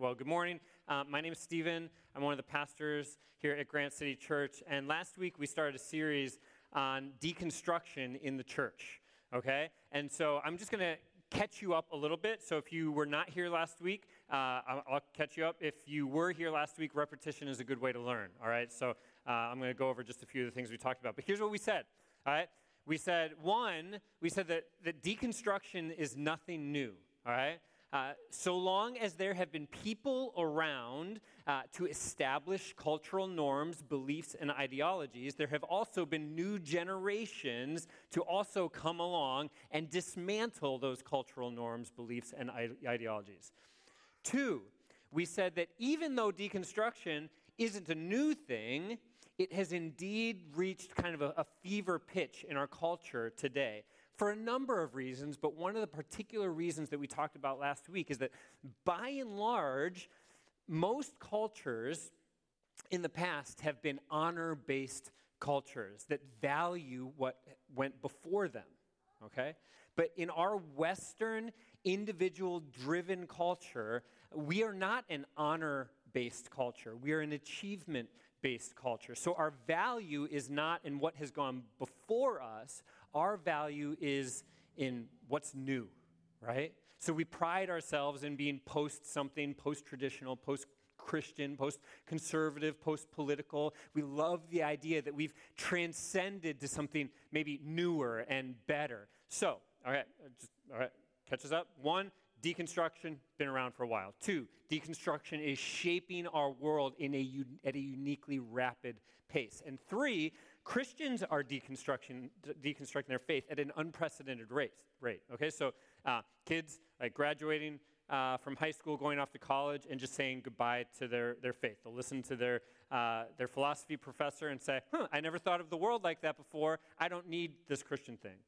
Well, good morning. My name is Stephen. I'm one of the pastors here at Grant City Church. And last week we started a series on deconstruction in the church, okay? And so I'm just going to catch you up a little bit. So if you were not here last week, I'll catch you up. If you were here last week, repetition is a good way to learn, all right? So I'm going to go over just a few of the things we talked about. But here's what we said, all right? We said that deconstruction is nothing new, all right? So long as there have been people around to establish cultural norms, beliefs, and ideologies, there have also been new generations to also come along and dismantle those cultural norms, beliefs, and ideologies. 2, we said that even though deconstruction isn't a new thing, it has indeed reached kind of a fever pitch in our culture today. For a number of reasons, but one of the particular reasons that we talked about last week is that by and large, most cultures in the past have been honor-based cultures that value what went before them, okay? But in our Western, individual-driven culture, we are not an honor-based culture. We are an achievement-based culture. So our value is not in what has gone before us. Our value is in what's new, right? So we pride ourselves in being post-something, post-traditional, post-Christian, post-conservative, post-political. We love the idea that we've transcended to something maybe newer and better. So, all right, catch us up. 1, deconstruction, been around for a while. 2, deconstruction is shaping our world at a uniquely rapid pace. And 3, Christians are deconstructing their faith at an unprecedented rate. Okay, so kids like graduating from high school, going off to college, and just saying goodbye to their faith. They'll listen to their philosophy professor and say, I never thought of the world like that before. I don't need this Christian thing.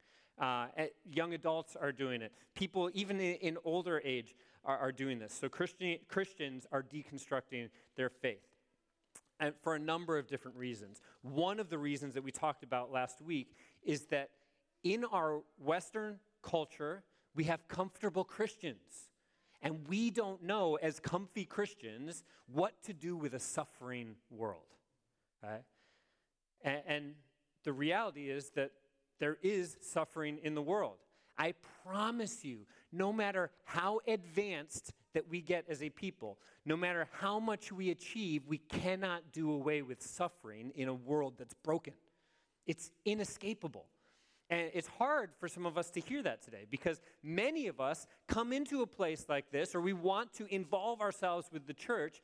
Young adults are doing it. People, even in older age, are doing this. So Christians are deconstructing their faith. And for a number of different reasons. One of the reasons that we talked about last week is that in our Western culture, we have comfortable Christians. And we don't know, as comfy Christians, what to do with a suffering world. Right? And the reality is that there is suffering in the world. I promise you, no matter how advanced that we get as a people, no matter how much we achieve, we cannot do away with suffering in a world that's broken. It's inescapable. And it's hard for some of us to hear that today because many of us come into a place like this, or we want to involve ourselves with the church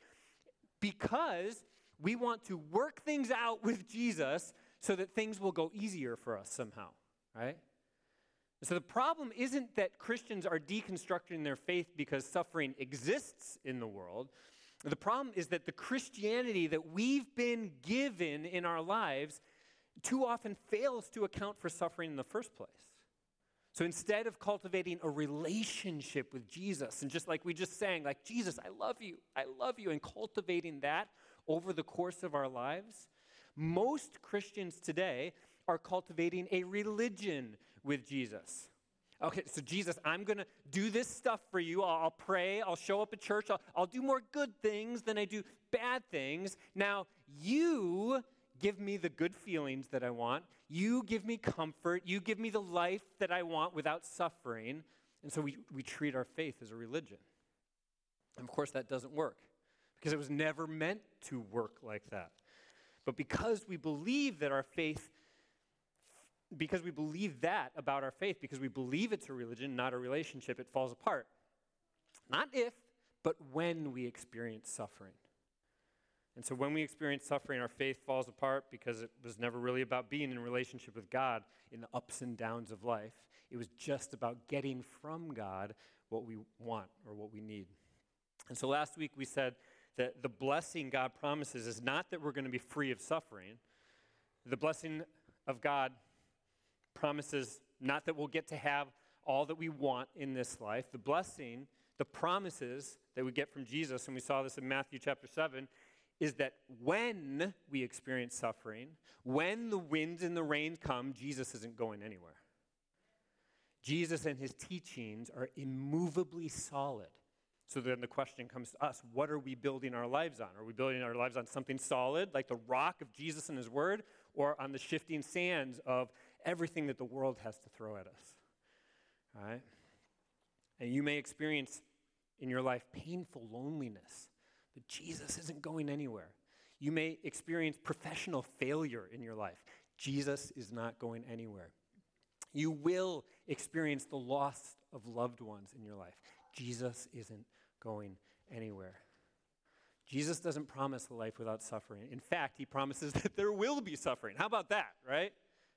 because we want to work things out with Jesus so that things will go easier for us somehow, right? So the problem isn't that Christians are deconstructing their faith because suffering exists in the world. The problem is that the Christianity that we've been given in our lives too often fails to account for suffering in the first place. So instead of cultivating a relationship with Jesus, and just like we just sang, like, Jesus, I love you, and cultivating that over the course of our lives, most Christians today are cultivating a religion with Jesus. Okay, so Jesus, I'm going to do this stuff for you. I'll pray. I'll show up at church. I'll do more good things than I do bad things. Now, you give me the good feelings that I want. You give me comfort. You give me the life that I want without suffering. And so we treat our faith as a religion. And of course, that doesn't work because it was never meant to work like that. But because we believe that because we believe that about our faith, because we believe it's a religion, not a relationship, it falls apart. Not if, but when we experience suffering. And so when we experience suffering, our faith falls apart because it was never really about being in a relationship with God in the ups and downs of life. It was just about getting from God what we want or what we need. And so last week we said that the blessing God promises is not that we're going to be free of suffering. The blessing of God promises not that we'll get to have all that we want in this life. The blessing, the promises that we get from Jesus, and we saw this in Matthew chapter 7, is that when we experience suffering, when the winds and the rain come, Jesus isn't going anywhere. Jesus and his teachings are immovably solid. So then the question comes to us, what are we building our lives on? Are we building our lives on something solid, like the rock of Jesus and his word, or on the shifting sands of everything that the world has to throw at us? All right? And you may experience in your life painful loneliness, but Jesus isn't going anywhere. You may experience professional failure in your life. Jesus is not going anywhere. You will experience the loss of loved ones in your life. Jesus isn't going anywhere. Jesus doesn't promise a life without suffering. In fact, he promises that there will be suffering. How about that, right?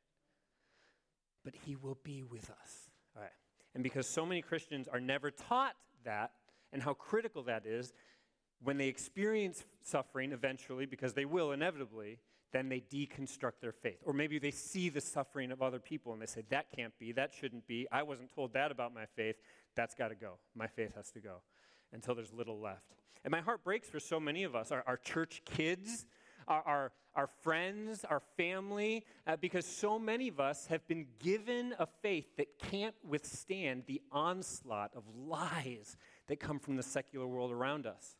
But he will be with us. All right. And because so many Christians are never taught that and how critical that is, when they experience suffering eventually, because they will inevitably, then they deconstruct their faith. Or maybe they see the suffering of other people and they say, that can't be, that shouldn't be. I wasn't told that about my faith. That's got to go. My faith has to go until there's little left. And my heart breaks for so many of us, our church kids, our friends, our family, because so many of us have been given a faith that can't withstand the onslaught of lies that come from the secular world around us.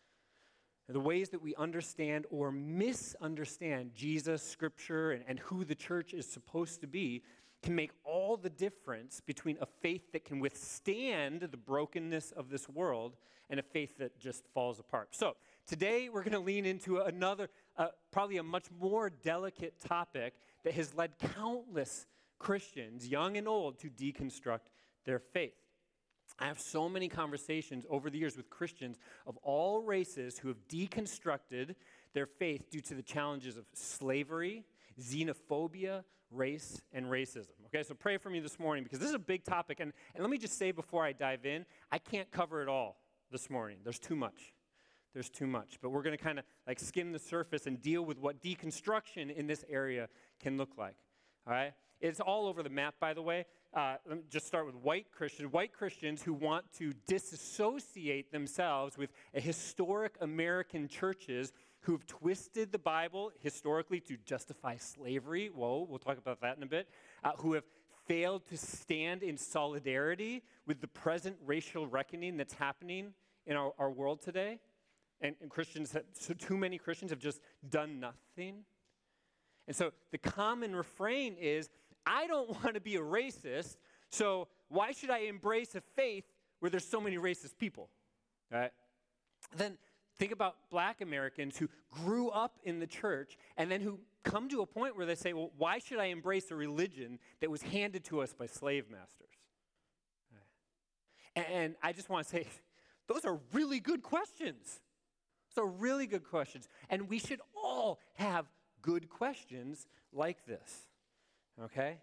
The ways that we understand or misunderstand Jesus, Scripture, and who the church is supposed to be can make all the difference between a faith that can withstand the brokenness of this world and a faith that just falls apart. So today we're going to lean into another, probably a much more delicate topic that has led countless Christians, young and old, to deconstruct their faith. I have so many conversations over the years with Christians of all races who have deconstructed their faith due to the challenges of slavery, xenophobia, race, and racism. Okay, so pray for me this morning because this is a big topic. And let me just say before I dive in, I can't cover it all this morning. There's too much. There's too much. But we're going to kind of like skim the surface and deal with what deconstruction in this area can look like. All right? It's all over the map, by the way. Let me just start with white Christians. White Christians who want to disassociate themselves with historic American churches who've twisted the Bible historically to justify slavery. Whoa, we'll talk about that in a bit. Who have failed to stand in solidarity with the present racial reckoning that's happening in our world today. And Christians, so too many Christians have just done nothing. And so the common refrain is, I don't want to be a racist, so why should I embrace a faith where there's so many racist people? All right? Then think about black Americans who grew up in the church and then who come to a point where they say, well, why should I embrace a religion that was handed to us by slave masters? Right. And I just want to say, those are really good questions. Those are really good questions. And we should all have good questions like this. Okay?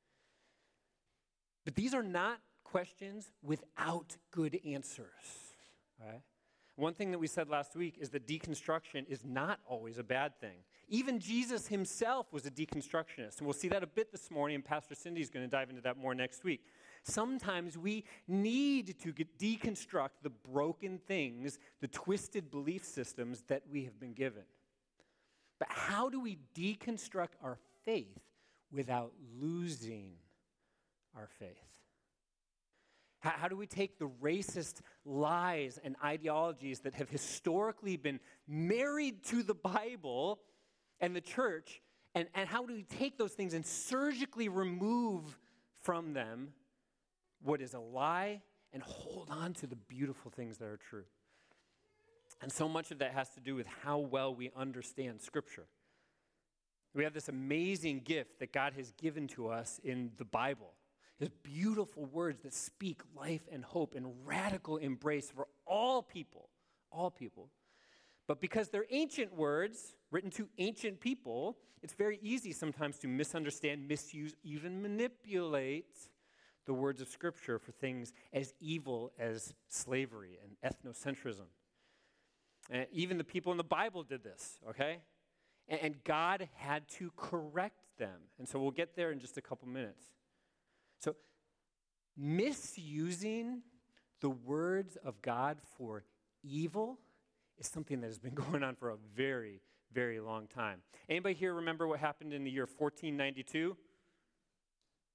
But these are not questions without good answers. Right? One thing that we said last week is that deconstruction is not always a bad thing. Even Jesus himself was a deconstructionist. And we'll see that a bit this morning, and Pastor Cindy is going to dive into that more next week. Sometimes we need to deconstruct the broken things, the twisted belief systems that we have been given. But how do we deconstruct our faith without losing our faith? How do we take the racist lies and ideologies that have historically been married to the Bible and the church, and how do we take those things and surgically remove from them what is a lie and hold on to the beautiful things that are true? And so much of that has to do with how well we understand Scripture. We have this amazing gift that God has given to us in the Bible. His beautiful words that speak life and hope and radical embrace for all people, all people. But because they're ancient words written to ancient people, it's very easy sometimes to misunderstand, misuse, even manipulate the words of Scripture for things as evil as slavery and ethnocentrism. And even the people in the Bible did this, okay? And God had to correct them. And so we'll get there in just a couple minutes. So misusing the words of God for evil is something that has been going on for a very, very long time. Anybody here remember what happened in the year 1492?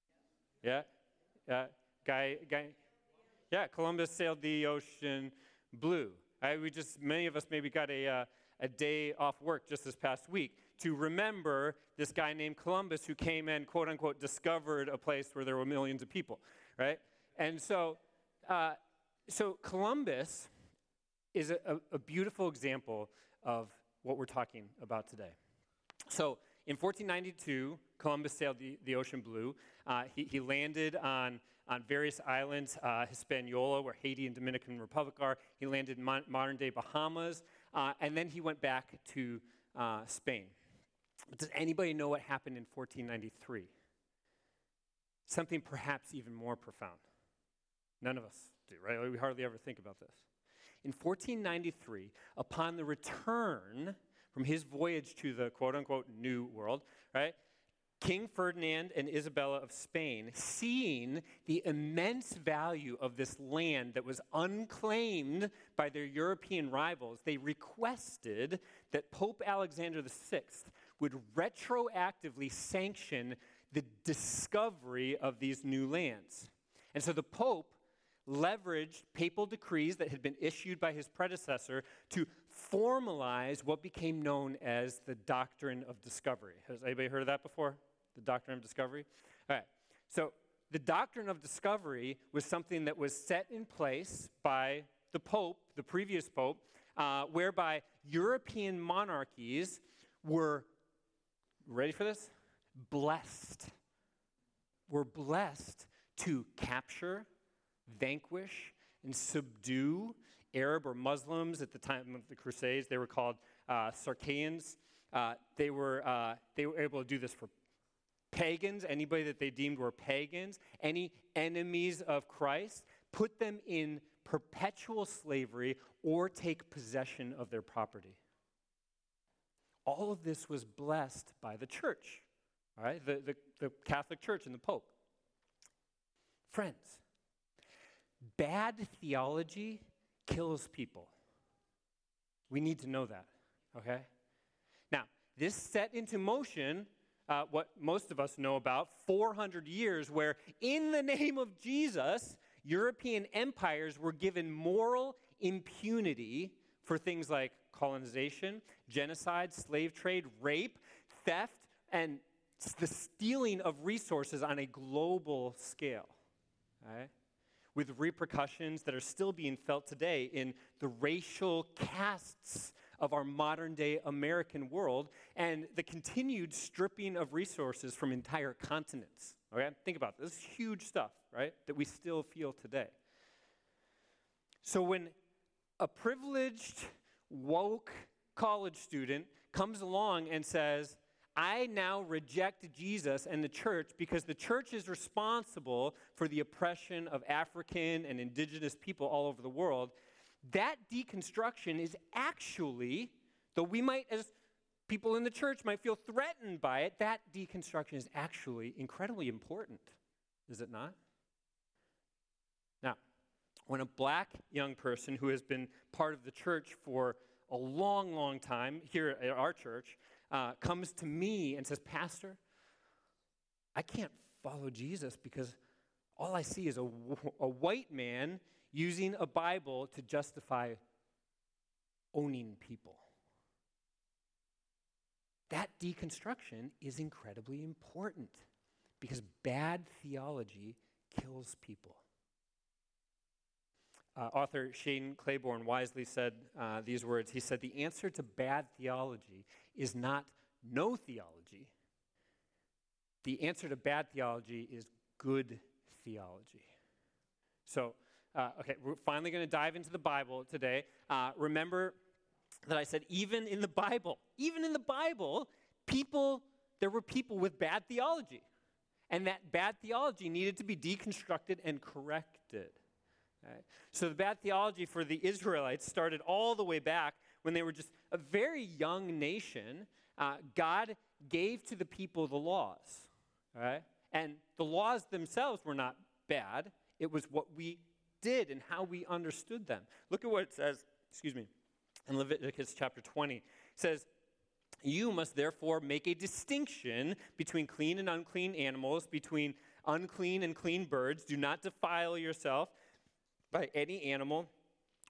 Yeah? Yeah, Columbus sailed the ocean blue. Many of us maybe got a day off work just this past week to remember this guy named Columbus who came and, quote unquote, discovered a place where there were millions of people, right? And so Columbus is a beautiful example of what we're talking about today. So in 1492, Columbus sailed the ocean blue. He landed on various islands, Hispaniola, where Haiti and Dominican Republic are. He landed in modern-day Bahamas, and then he went back to Spain. But does anybody know what happened in 1493? Something perhaps even more profound. None of us do, right? We hardly ever think about this. In 1493, upon the return from his voyage to the quote-unquote New World, right, King Ferdinand and Isabella of Spain, seeing the immense value of this land that was unclaimed by their European rivals, they requested that Pope Alexander VI would retroactively sanction the discovery of these new lands. And so the Pope leveraged papal decrees that had been issued by his predecessor to formalize what became known as the Doctrine of Discovery. Has anybody heard of that before? The Doctrine of Discovery? All right. So the Doctrine of Discovery was something that was set in place by the Pope, the previous Pope, whereby European monarchies were, ready for this? Blessed. Were blessed to capture, vanquish, and subdue Arab or Muslims at the time of the Crusades. They were called Saracens. They were able to do this for pagans, anybody that they deemed were pagans, any enemies of Christ, put them in perpetual slavery or take possession of their property. All of this was blessed by the church, all right? The Catholic Church and the Pope. Friends, bad theology kills people. We need to know that, okay? Now, this set into motion what most of us know about, 400 years, where in the name of Jesus, European empires were given moral impunity for things like colonization, genocide, slave trade, rape, theft, and the stealing of resources on a global scale, right? With repercussions that are still being felt today in the racial castes of our modern-day American world and the continued stripping of resources from entire continents. Okay? Think about this. This is huge stuff, right, that we still feel today. So when a privileged, woke college student comes along and says, I now reject Jesus and the church because the church is responsible for the oppression of African and indigenous people all over the world, that deconstruction is actually, though we might, as people in the church, might feel threatened by it, that deconstruction is actually incredibly important, is it not? Now, when a black young person who has been part of the church for a long, long time here at our church comes to me and says, Pastor, I can't follow Jesus because all I see is a white man using a Bible to justify owning people. That deconstruction is incredibly important because bad theology kills people. Author Shane Claiborne wisely said these words. He said, the answer to bad theology is not no theology. The answer to bad theology is good theology. So, okay, we're finally going to dive into the Bible today. Remember that I said even in the Bible, there were people with bad theology. And that bad theology needed to be deconstructed and corrected. Right? So the bad theology for the Israelites started all the way back when they were just a very young nation. God gave to the people the laws. Right? And the laws themselves were not bad. It was what we did and how we understood them. Look at what it says, in Leviticus chapter 20. It says, you must therefore make a distinction between clean and unclean animals, between unclean and clean birds. Do not defile yourself by any animal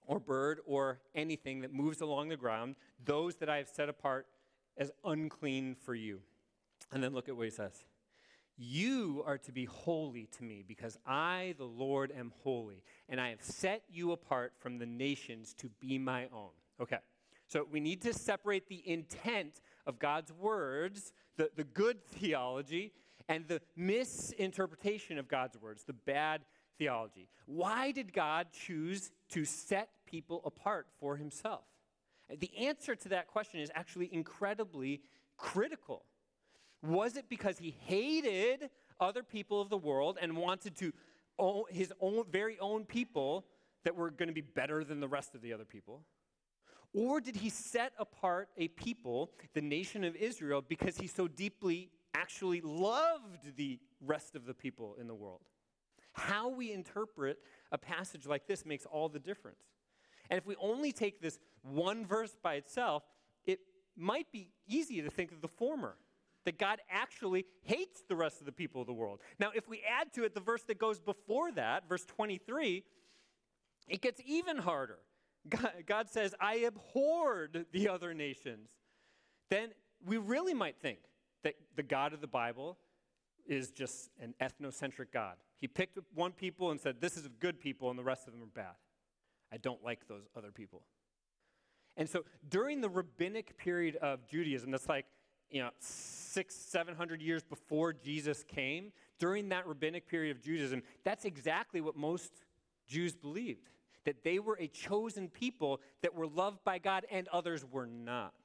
or bird or anything that moves along the ground, those that I have set apart as unclean for you. And then look at what he says. You are to be holy to me because I, the Lord, am holy, and I have set you apart from the nations to be my own. Okay, so we need to separate the intent of God's words, the good theology, and the misinterpretation of God's words, the bad theology. Why did God choose to set people apart for himself? The answer to that question is actually incredibly critical. Was it because he hated other people of the world and wanted to own his own very own people that were going to be better than the rest of the other people? Or did he set apart a people, the nation of Israel, because he so deeply actually loved the rest of the people in the world? How we interpret a passage like this makes all the difference. And if we only take this one verse by itself, it might be easy to think of the former, that God actually hates the rest of the people of the world. Now, if we add to it the verse that goes before that, verse 23, it gets even harder. God says, I abhorred the other nations. Then we really might think that the God of the Bible is just an ethnocentric God. He picked one people and said, this is a good people, and the rest of them are bad. I don't like those other people. And so during the rabbinic period of Judaism, that's like, 600-700 years before Jesus came, during that rabbinic period of Judaism, that's exactly what most Jews believed, that they were a chosen people that were loved by God and others were not.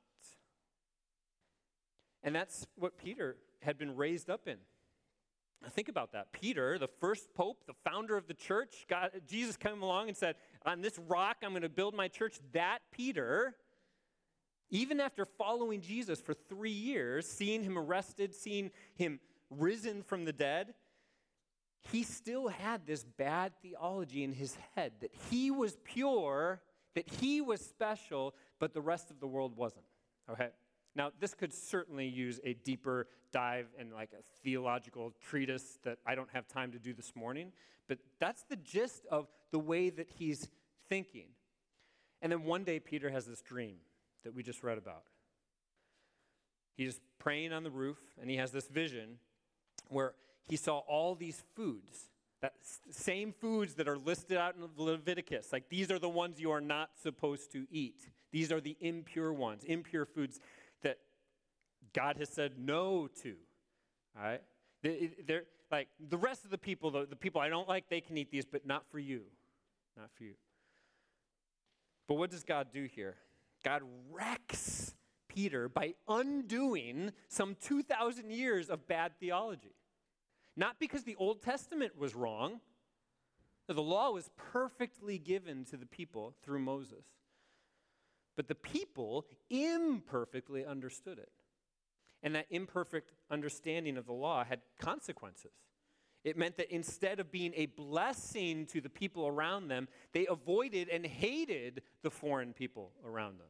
And that's what Peter had been raised up in. Now think about that. Peter, the first pope, the founder of the church, Jesus came along and said, on this rock I'm going to build my church. That Peter, even after following Jesus for 3 years, seeing him arrested, seeing him risen from the dead, he still had this bad theology in his head that he was pure, that he was special, but the rest of the world wasn't. Okay? Now, this could certainly use a deeper dive and like a theological treatise that I don't have time to do this morning, but that's the gist of the way that he's thinking. And then one day Peter has this dream that we just read about. He's praying on the roof, and he has this vision where he saw all these foods, that same foods that are listed out in Leviticus. Like, these are the ones you are not supposed to eat. These are the impure ones, impure foods that God has said no to. All right? They're like the rest of the people, the people I don't like, they can eat these, but not for you. Not for you. But what does God do here? God wrecks Peter by undoing some 2,000 years of bad theology. Not because the Old Testament was wrong. The law was perfectly given to the people through Moses. But the people imperfectly understood it. And that imperfect understanding of the law had consequences. It meant that instead of being a blessing to the people around them, they avoided and hated the foreign people around them.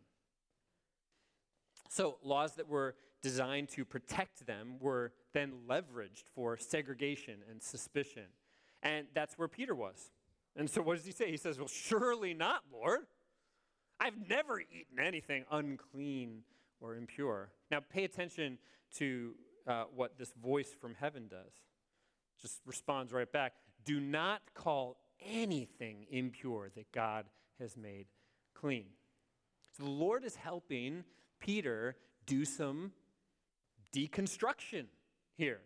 So laws that were designed to protect them were then leveraged for segregation and suspicion. And that's where Peter was. And so what does he say? He says, well, surely not, Lord. I've never eaten anything unclean or impure. Now pay attention to what this voice from heaven does. Just responds right back. Do not call anything impure that God has made clean. So the Lord is helping Peter do some deconstruction here.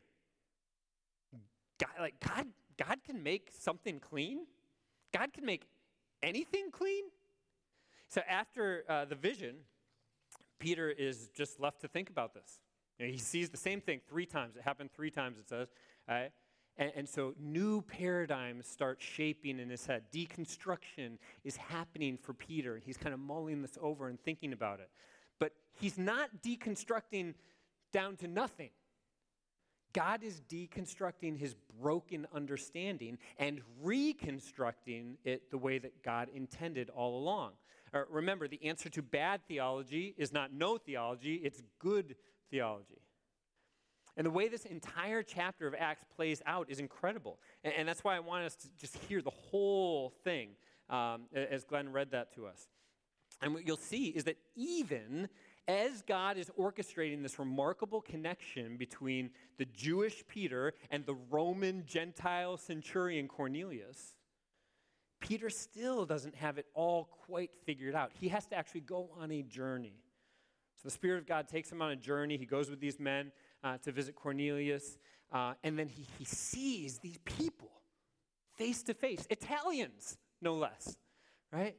God can make something clean? God can make anything clean? So after the vision, Peter is just left to think about this. He sees the same thing 3 times. It happened 3 times, it says. And so new paradigms start shaping in his head. Deconstruction is happening for Peter. He's kind of mulling this over and thinking about it. But he's not deconstructing down to nothing. God is deconstructing his broken understanding and reconstructing it the way that God intended all along. Remember, the answer to bad theology is not no theology, it's good theology. And the way this entire chapter of Acts plays out is incredible. And that's why I want us to just hear the whole thing. as Glenn read that to us. And what you'll see is that even as God is orchestrating this remarkable connection between the Jewish Peter and the Roman Gentile centurion Cornelius, Peter still doesn't have it all quite figured out. He has to actually go on a journey. So the Spirit of God takes him on a journey. He goes with these men to visit Cornelius, and then he sees these people face to face, Italians, no less, right?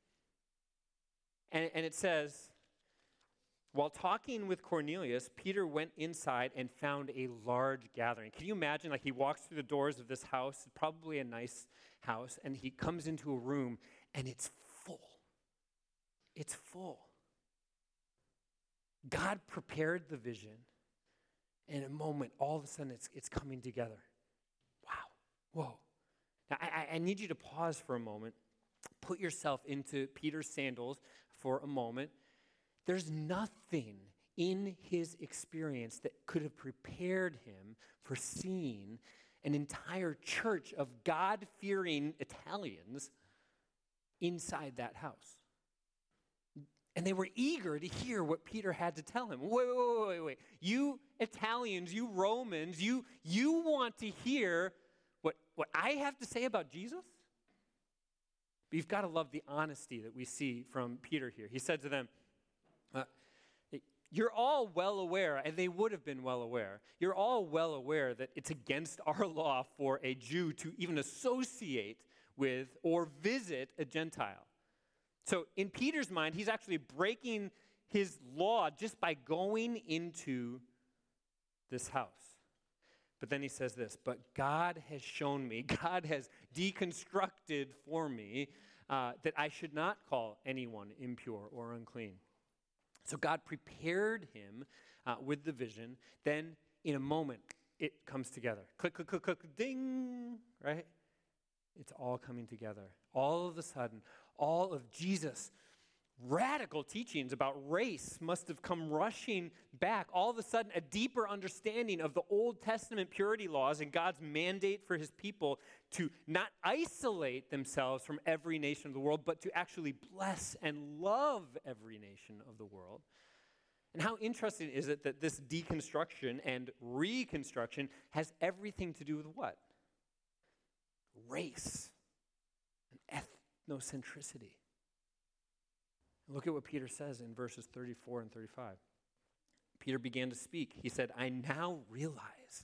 And it says, while talking with Cornelius, Peter went inside and found a large gathering. Can you imagine, like he walks through the doors of this house, probably a nice house, and he comes into a room, and it's full. It's full. God prepared the vision. In a moment, all of a sudden, it's coming together. Wow. Whoa. Now, I need you to pause for a moment. Put yourself into Peter's sandals for a moment. There's nothing in his experience that could have prepared him for seeing an entire church of God-fearing Italians inside that house. And they were eager to hear what Peter had to tell him. Wait. You Italians, you Romans, you want to hear what I have to say about Jesus? But you've got to love the honesty that we see from Peter here. He said to them, you're all well aware, and they would have been well aware, you're all well aware that it's against our law for a Jew to even associate with or visit a Gentile. So in Peter's mind, he's actually breaking his law just by going into this house. But then he says this, but God has shown me, God has deconstructed for me that I should not call anyone impure or unclean. So God prepared him with the vision. Then in a moment, it comes together. Click, click, click, click, ding, right? It's all coming together. All of a sudden, all of Jesus' radical teachings about race must have come rushing back. All of a sudden, a deeper understanding of the Old Testament purity laws and God's mandate for his people to not isolate themselves from every nation of the world, but to actually bless and love every nation of the world. And how interesting is it that this deconstruction and reconstruction has everything to do with what? Race and ethnocentricity. Look at what Peter says in verses 34 and 35. Peter began to speak. He said, I now realize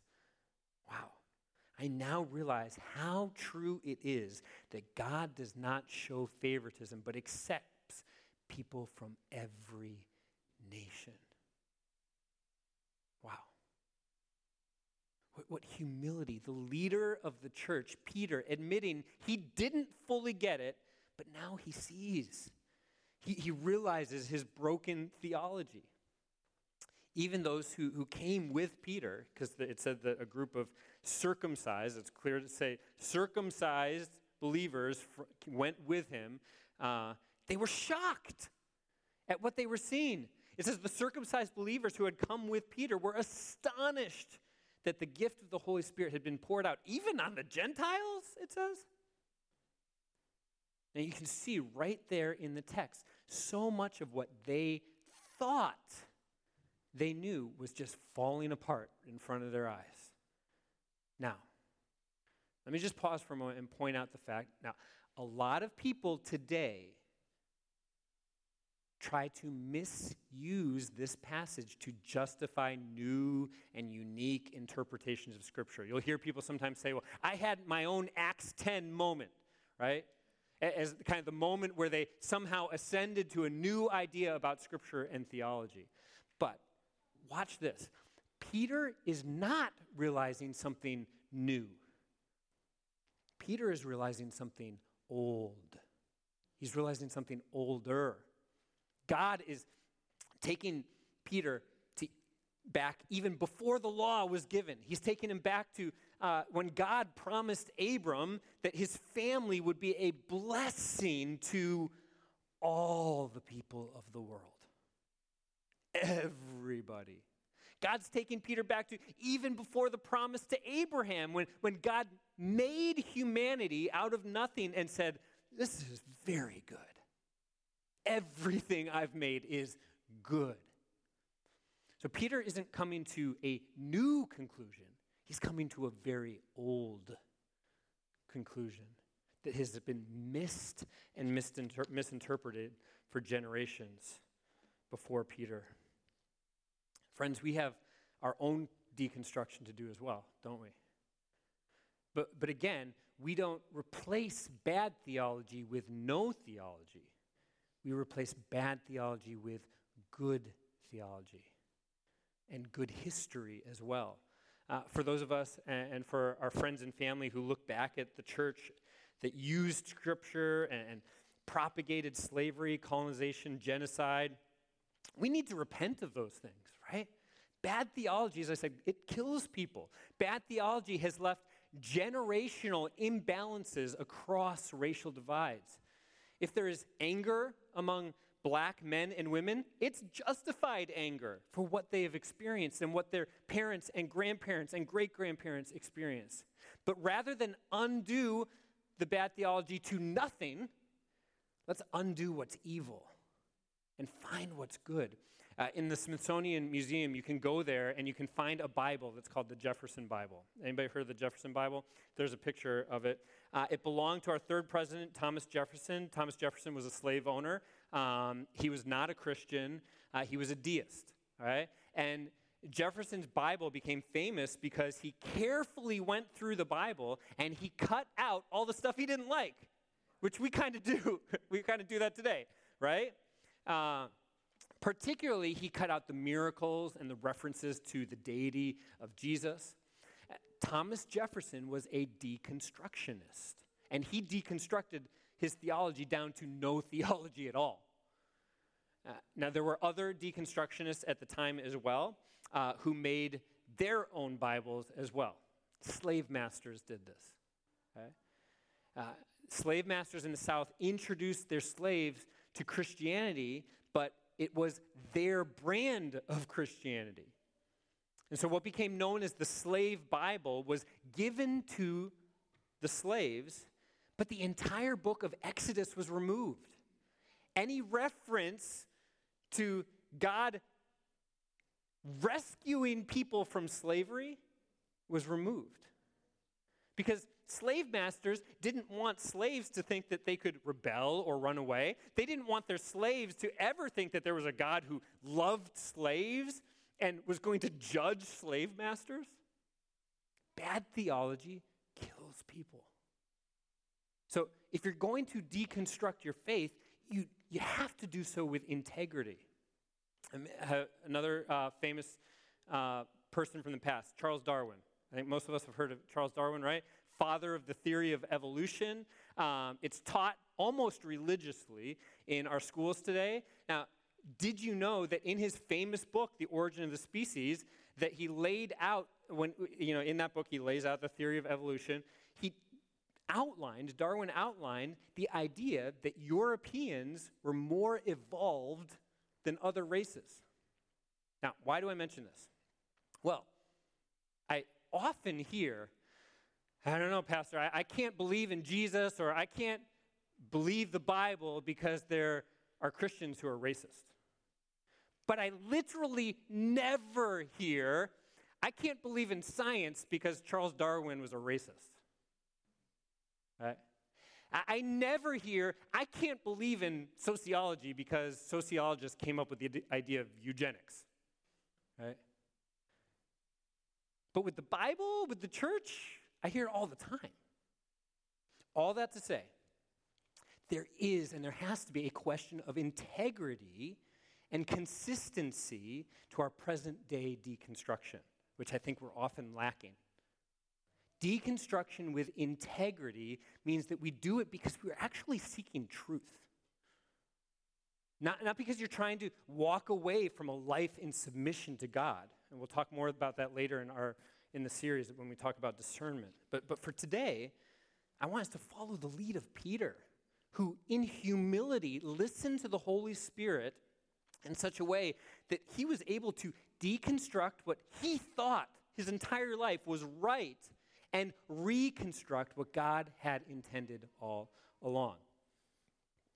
how true it is that God does not show favoritism, but accepts people from every nation. Wow. What humility. The leader of the church, Peter, admitting he didn't fully get it, but now he sees. He realizes his broken theology. Even those who came with Peter, because it said that a group of circumcised, it's clear to say circumcised believers went with him, they were shocked at what they were seeing. It says the circumcised believers who had come with Peter were astonished that the gift of the Holy Spirit had been poured out, even on the Gentiles, it says. Now you can see right there in the text, so much of what they thought they knew was just falling apart in front of their eyes. Now, let me just pause for a moment and point out the fact. Now, a lot of people today try to misuse this passage to justify new and unique interpretations of Scripture. You'll hear people sometimes say, well, I had my own Acts 10 moment, right? As kind of the moment where they somehow ascended to a new idea about Scripture and theology. But watch this. Peter is not realizing something new. Peter is realizing something old. He's realizing something older. God is taking Peter back even before the law was given. He's taking him back to when God promised Abram that his family would be a blessing to all the people of the world. Everybody. God's taking Peter back to even before the promise to Abraham, when God made humanity out of nothing and said, this is very good. Everything I've made is good. So Peter isn't coming to a new conclusion. He's coming to a very old conclusion that has been missed and misinterpreted for generations before Peter. Friends, we have our own deconstruction to do as well, don't we? But again, we don't replace bad theology with no theology. We replace bad theology with good theology and good history as well. For those of us and for our friends and family who look back at the church that used Scripture and propagated slavery, colonization, genocide, we need to repent of those things, right? Bad theology, as I said, it kills people. Bad theology has left generational imbalances across racial divides. If there is anger among black men and women, it's justified anger for what they have experienced and what their parents and grandparents and great-grandparents experienced. But rather than undo the bad theology to nothing, let's undo what's evil and find what's good. In the Smithsonian Museum, you can go there and you can find a Bible that's called the Jefferson Bible. Anybody heard of the Jefferson Bible? There's a picture of it. It belonged to our third president, Thomas Jefferson. Thomas Jefferson was a slave owner. He was not a Christian. He was a deist, all right? And Jefferson's Bible became famous because he carefully went through the Bible and he cut out all the stuff he didn't like, which we kind of do. We kind of do that today, right? Particularly, he cut out the miracles and the references to the deity of Jesus. Thomas Jefferson was a deconstructionist, and he deconstructed his theology down to no theology at all. Now, there were other deconstructionists at the time as well who made their own Bibles as well. Slave masters did this. Okay? Slave masters in the South introduced their slaves to Christianity, but it was their brand of Christianity. And so what became known as the Slave Bible was given to the slaves, but the entire book of Exodus was removed. Any reference to God rescuing people from slavery was removed. Because slave masters didn't want slaves to think that they could rebel or run away. They didn't want their slaves to ever think that there was a God who loved slaves and was going to judge slave masters. Bad theology kills people. So if you're going to deconstruct your faith, you have to do so with integrity. Another famous person from the past, Charles Darwin. I think most of us have heard of Charles Darwin, right? Father of the theory of evolution. It's taught almost religiously in our schools today. Now, did you know that in his famous book, The Origin of the Species, that he laid out, in that book he lays out the theory of evolution, Darwin outlined the idea that Europeans were more evolved than other races. Now, why do I mention this? Well, I often hear, I don't know, Pastor, I can't believe in Jesus, or I can't believe the Bible because there are Christians who are racist. But I literally never hear, I can't believe in science because Charles Darwin was a racist. Right? I never hear, I can't believe in sociology because sociologists came up with the idea of eugenics. Right? But with the Bible, with the church, I hear it all the time. All that to say, there is and there has to be a question of integrity and consistency to our present-day deconstruction, which I think we're often lacking. Deconstruction with integrity means that we do it because we're actually seeking truth. Not because you're trying to walk away from a life in submission to God. And we'll talk more about that later in the series when we talk about discernment. But for today, I want us to follow the lead of Peter, who in humility listened to the Holy Spirit in such a way that he was able to deconstruct what he thought his entire life was right and reconstruct what God had intended all along.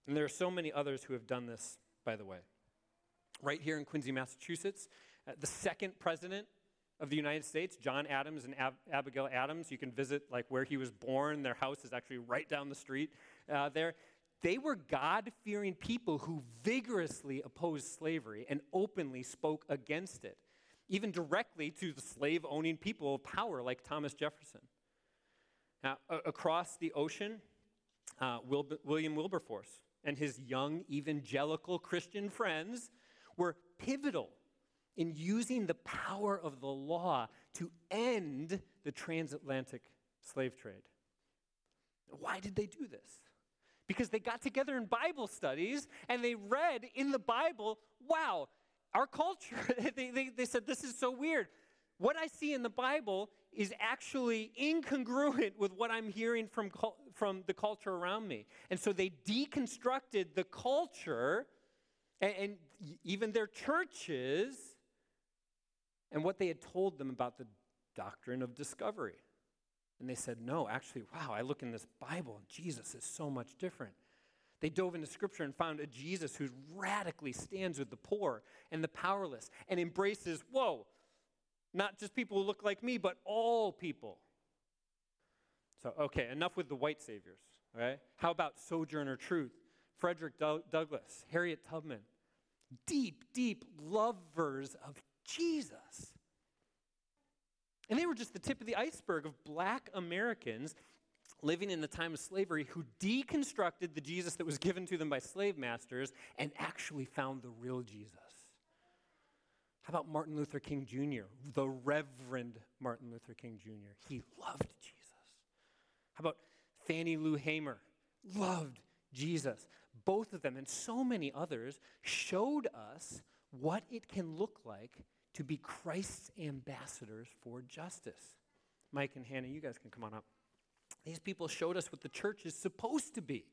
And there are so many others who have done this, by the way. Right here in Quincy, Massachusetts, the second president of the United States, John Adams and Abigail Adams, you can visit like where he was born. Their house is actually right down the street there. They were God-fearing people who vigorously opposed slavery and openly spoke against it, even directly to the slave-owning people of power like Thomas Jefferson. Now, across the ocean, William Wilberforce and his young evangelical Christian friends were pivotal in using the power of the law to end the transatlantic slave trade. Why did they do this? Because they got together in Bible studies and they read in the Bible, wow, our culture, they said, this is so weird. What I see in the Bible is actually incongruent with what I'm hearing from the culture around me. And so they deconstructed the culture and even their churches and what they had told them about the doctrine of discovery. And they said, no, actually, wow, I look in this Bible and Jesus is so much different. They dove into Scripture and found a Jesus who radically stands with the poor and the powerless and embraces, whoa, not just people who look like me, but all people. So, okay, enough with the white saviors, all right? How about Sojourner Truth, Frederick Douglass, Harriet Tubman? Deep, deep lovers of Jesus. And they were just the tip of the iceberg of black Americans living in the time of slavery who deconstructed the Jesus that was given to them by slave masters and actually found the real Jesus. How about Martin Luther King Jr., the Reverend Martin Luther King Jr.? He loved Jesus. How about Fannie Lou Hamer? Loved Jesus. Both of them and so many others showed us what it can look like to be Christ's ambassadors for justice. Mike and Hannah, you guys can come on up. These people showed us what the church is supposed to be.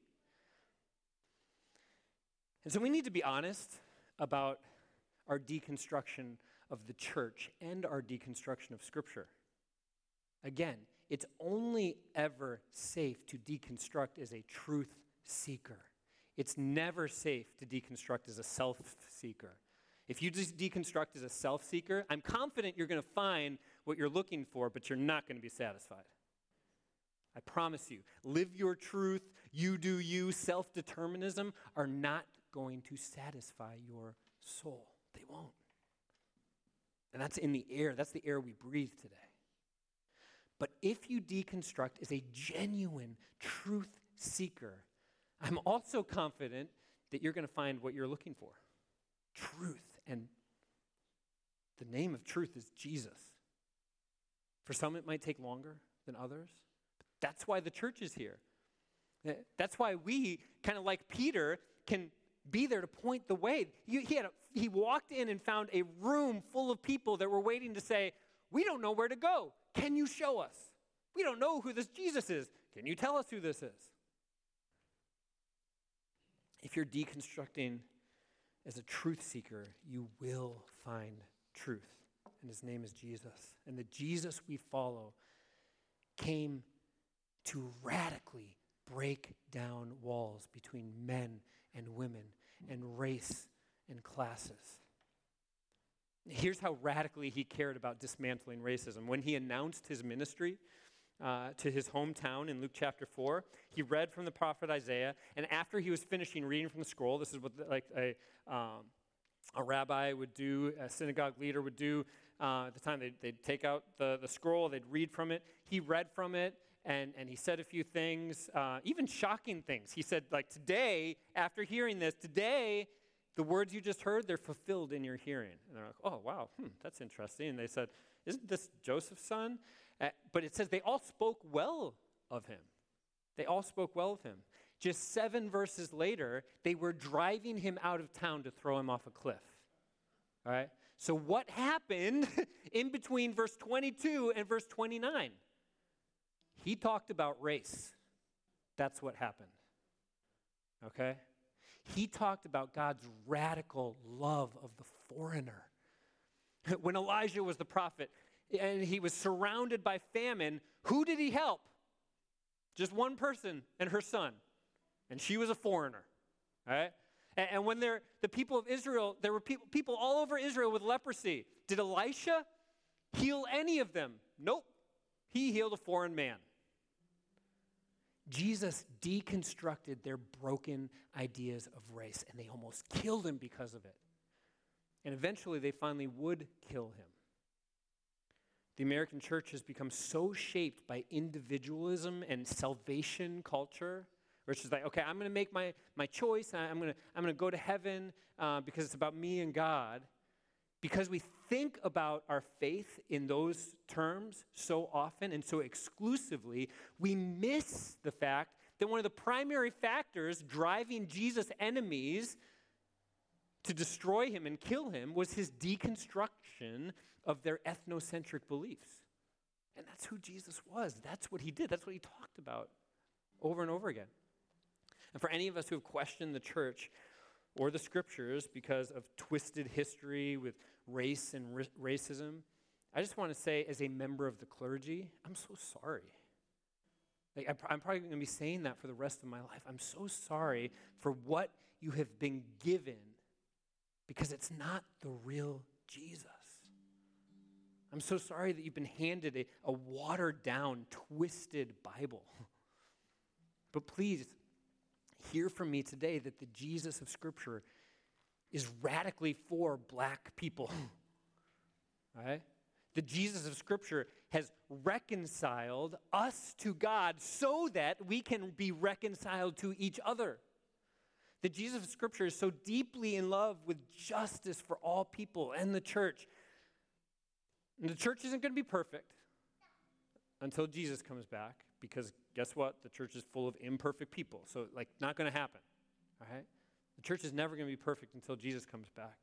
And so we need to be honest about our deconstruction of the church and our deconstruction of Scripture. Again, it's only ever safe to deconstruct as a truth seeker. It's never safe to deconstruct as a self-seeker. If you just deconstruct as a self-seeker, I'm confident you're going to find what you're looking for, but you're not going to be satisfied. I promise you. Live your truth, you do you, self-determinism are not going to satisfy your soul. They won't. And that's in the air. That's the air we breathe today. But if you deconstruct as a genuine truth seeker, I'm also confident that you're going to find what you're looking for. Truth. And the name of truth is Jesus. For some, it might take longer than others. But that's why the church is here. That's why we, kind of like Peter, can be there to point the way. He walked in and found a room full of people that were waiting to say, we don't know where to go. Can you show us? We don't know who this Jesus is. Can you tell us who this is? If you're deconstructing as a truth seeker, you will find truth. And his name is Jesus. And the Jesus we follow came to radically break down walls between men and women and race and classes. Here's how radically he cared about dismantling racism. When he announced his ministry to his hometown in Luke chapter 4, he read from the prophet Isaiah, and after he was finishing reading from the scroll, this is what a rabbi would do, a synagogue leader would do at the time. They'd take out the scroll, they'd read from it. He read from it, and he said a few things, even shocking things. He said, like, today, after hearing this, today, the words you just heard, they're fulfilled in your hearing. And they're like, oh, wow, that's interesting. And they said, isn't this Joseph's son? But it says they all spoke well of him. They all spoke well of him. Just 7 verses later, they were driving him out of town to throw him off a cliff. All right? So what happened in between verse 22 and verse 29? He talked about race. That's what happened. Okay? He talked about God's radical love of the foreigner. When Elijah was the prophet and he was surrounded by famine, who did he help? Just one person and her son. And she was a foreigner. All right? And when the people of Israel, there were people all over Israel with leprosy. Did Elisha heal any of them? Nope. He healed a foreign man. Jesus deconstructed their broken ideas of race, and they almost killed him because of it. And eventually, they finally would kill him. The American church has become so shaped by individualism and salvation culture, where it's just like, okay, I'm going to make my choice. I'm going to go to heaven because it's about me and God. Because we think about our faith in those terms so often and so exclusively, we miss the fact that one of the primary factors driving Jesus' enemies to destroy him and kill him was his deconstruction of their ethnocentric beliefs. And that's who Jesus was. That's what he did. That's what he talked about over and over again. And for any of us who have questioned the church or the scriptures because of twisted history with race and racism, I just want to say, as a member of the clergy, I'm so sorry. Like, I'm probably going to be saying that for the rest of my life. I'm so sorry for what you have been given, because it's not the real Jesus. I'm so sorry that you've been handed a watered-down, twisted Bible. But please, hear from me today that the Jesus of Scripture is radically for black people. All right? The Jesus of Scripture has reconciled us to God so that we can be reconciled to each other. The Jesus of Scripture is so deeply in love with justice for all people and the church. And the church isn't going to be perfect until Jesus comes back, because guess what? The church is full of imperfect people. So, not going to happen. All right? The church is never going to be perfect until Jesus comes back.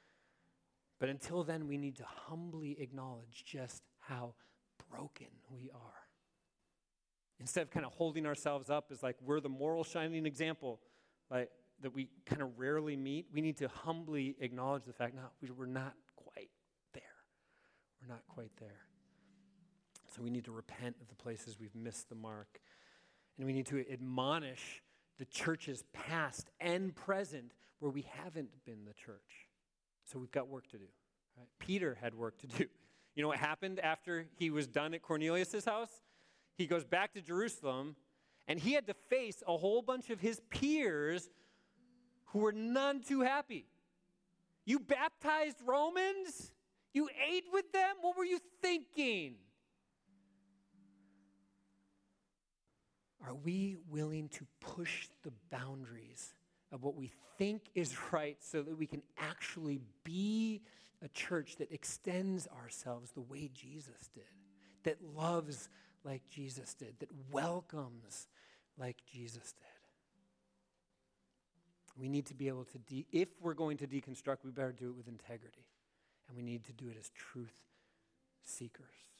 But until then, we need to humbly acknowledge just how broken we are. Instead of kind of holding ourselves up as we're the moral shining example that we kind of rarely meet, we need to humbly acknowledge the fact, no, we're not quite there. We're not quite there. So we need to repent of the places we've missed the mark. And we need to admonish the churches past and present where we haven't been the church. So we've got work to do. Right? Peter had work to do. You know what happened after he was done at Cornelius' house? He goes back to Jerusalem, and he had to face a whole bunch of his peers who were none too happy. You baptized Romans? You ate with them? What were you thinking? Are we willing to push the boundaries of what we think is right so that we can actually be a church that extends ourselves the way Jesus did, that loves like Jesus did, that welcomes like Jesus did? We need to be able to, if we're going to deconstruct, we better do it with integrity. And we need to do it as truth seekers.